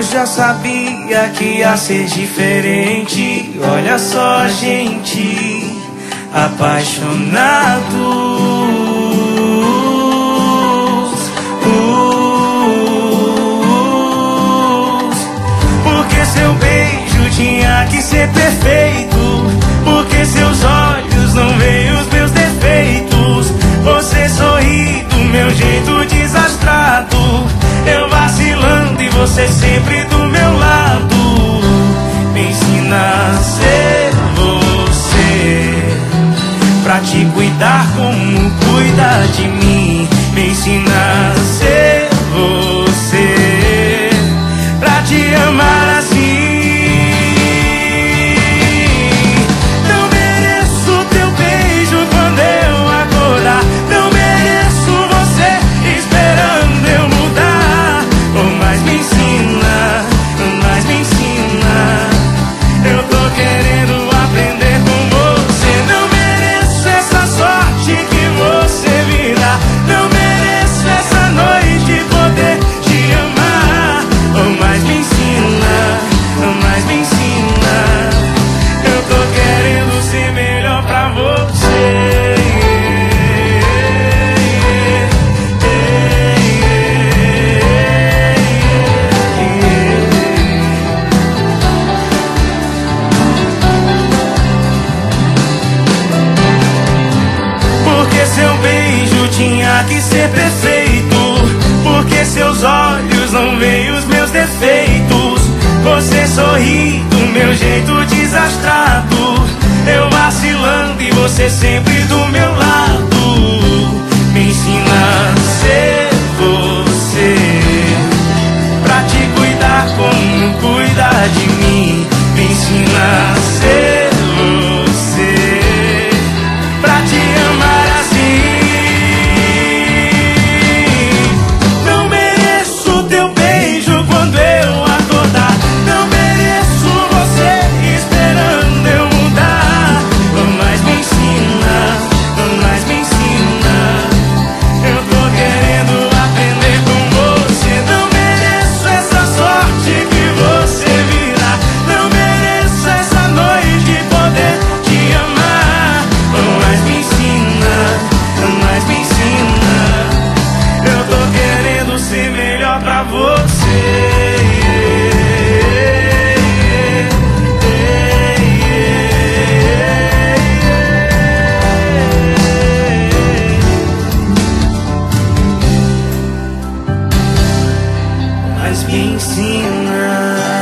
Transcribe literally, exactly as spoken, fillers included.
já sabia que ia ser diferente. Olha só, gente, apaixonados. Porque seu beijo tinha que ser perfeito. Porque seus olhos não veem os meus defeitos. Você sorri do meu jeito desastrado, eu vacilando e você sempre do meu lado. Me ensina a ser você, pra te cuidar como cuida de mim. Me ensina a ser você, pra te amar assim. Não mereço teu beijo quando eu acordar. Não mereço você esperando eu mudar. Oh, mas me ensina, mas me ensina. Eu tô querendo aprender com você. Não mereço essa sorte que você me dá. Não mereço essa noite poder te amar. Oh, mas me ensina, mas me ensina. Eu tô querendo ser melhor pra você. Porque seu beijo tinha que ser perfeito. Porque seus olhos não veem os meus defeitos. Você sorri do meu jeito desastrado, eu vacilando e você sempre do meu lado. Me ensina a ser você, pra te cuidar como cuida de mim. Me ensina a ser você, pra te amar assim. Não mereço teu beijo quando eu acordar. Não mereço você esperando eu mudar. Mas me ensina, mas me ensina. Eu tô querendo aprender com você. Não mereço essa sorte que você me dá. Não mereço essa noite poder te amar. Mas me ensina, mas me ensina. Eu tô querendo ser melhor pra você. Mas me ensina.